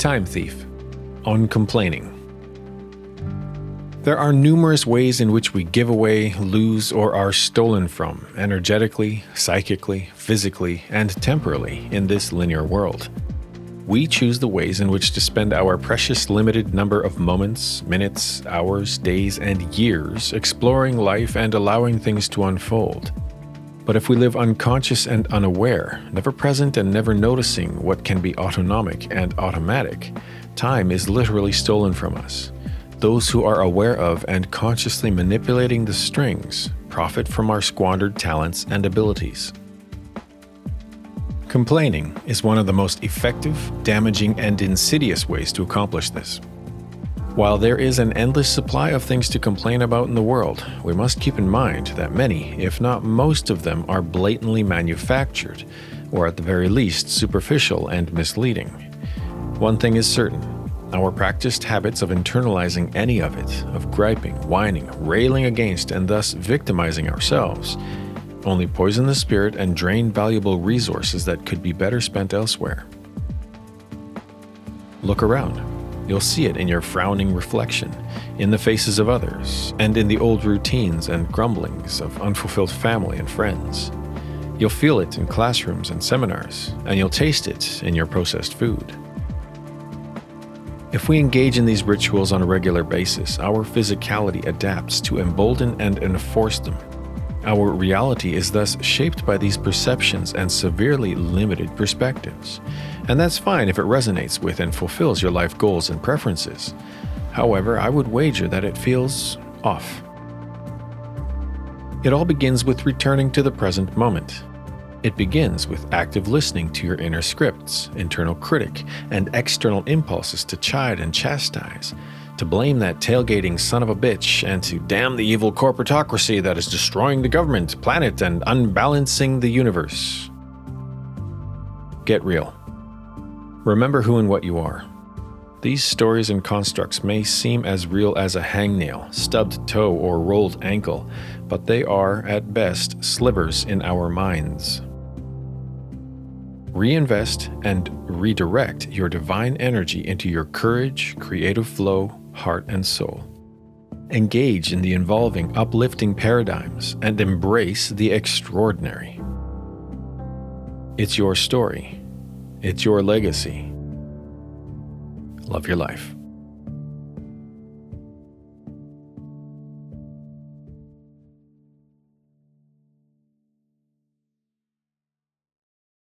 Time thief. Uncomplaining. There are numerous ways in which we give away, lose, or are stolen from, energetically, psychically, physically, and temporally in this linear world. We choose the ways in which to spend our precious limited number of moments, minutes, hours, days, and years exploring life and allowing things to unfold. But if we live unconscious and unaware, never present and never noticing what can be autonomic and automatic, time is literally stolen from us. Those who are aware of and consciously manipulating the strings profit from our squandered talents and abilities. Complaining is one of the most effective, damaging, and insidious ways to accomplish this. While there is an endless supply of things to complain about in the world, we must keep in mind that many, if not most of them, are blatantly manufactured, or at the very least superficial and misleading. One thing is certain. Our practiced habits of internalizing any of it, of griping, whining, railing against, and thus victimizing ourselves, only poison the spirit and drain valuable resources that could be better spent elsewhere. Look around. You'll see it in your frowning reflection, in the faces of others, and in the old routines and grumblings of unfulfilled family and friends. You'll feel it in classrooms and seminars, and you'll taste it in your processed food. If we engage in these rituals on a regular basis, our physicality adapts to embolden and enforce them. Our reality is thus shaped by these perceptions and severely limited perspectives. And that's fine if it resonates with and fulfills your life goals and preferences. However, I would wager that it feels off. It all begins with returning to the present moment. It begins with active listening to your inner scripts, internal critic, and external impulses to chide and chastise, to blame that tailgating son of a bitch, and to damn the evil corporatocracy that is destroying the government, planet, and unbalancing the universe. Get real. Remember who and what you are. These stories and constructs may seem as real as a hangnail, stubbed toe, or rolled ankle, but they are, at best, slivers in our minds. Reinvest and redirect your divine energy into your courage, creative flow, heart, and soul. Engage in the involving, uplifting paradigms and embrace the extraordinary. It's your story. It's your legacy. Love your life.